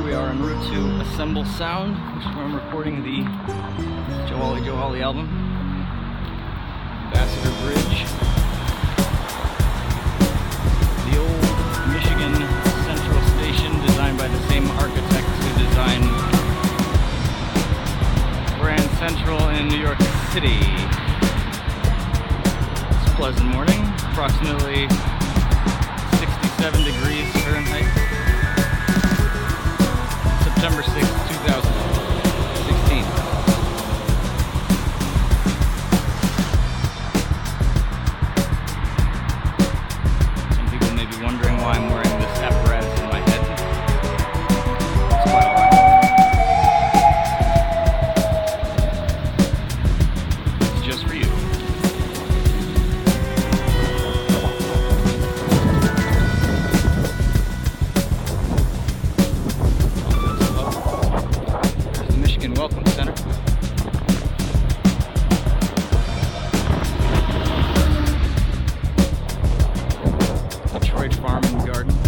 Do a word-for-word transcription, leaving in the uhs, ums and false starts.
we are en route to Assemble Sound, which is where I'm recording the Joe Ollie Joe Ollie album. Ambassador Bridge. The old Michigan Central Station, designed by the same architect who designed Grand Central in New York City. It's a pleasant morning, approximately sixty-seven degrees Fahrenheit. September sixth, two thousand sixteen. Some people may be wondering why I'm wearing this apparatus in my head. It's quite alright. It's just for you. Welcome Center. Detroit Farm and Garden.